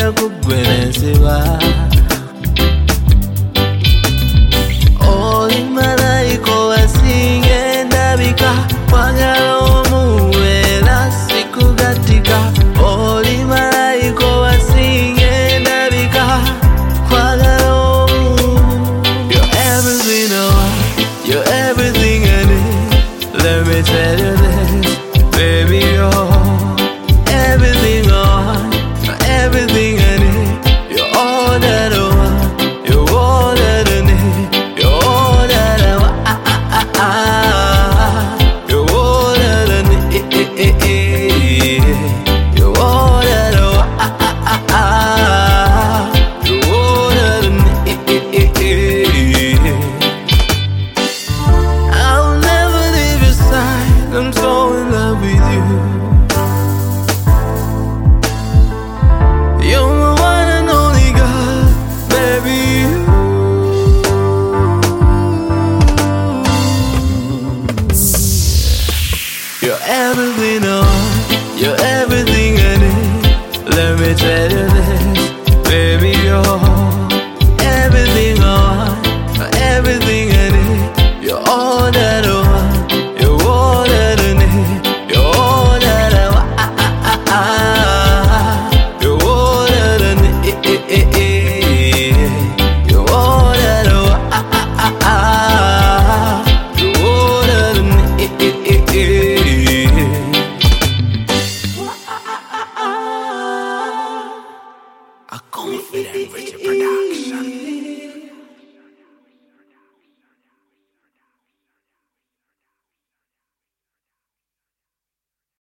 Nagenda kugwenesiba Oli malayika wasinga endabika Kwagala omuwera sikugatika Oli malayika wasinga endabika Kwagala omuwera You're everything I want, you're everything I need Let me tell you this, baby, you're everything I want, everything I need. You're all that I want, you're all that I need. You're all that I want, you're all that I need. You're all that I want, you're all that I need. I'll never leave your side, I'm so in love with you. You're my one and only girl, baby. You're everything I want, you're everything I need. Let me tell you this, baby, you're everything I want, everything I need. You're all that I want, you're all that I need. You're all that I want. You're all that I need. You're all that I want. You're all that I need. A confident Richard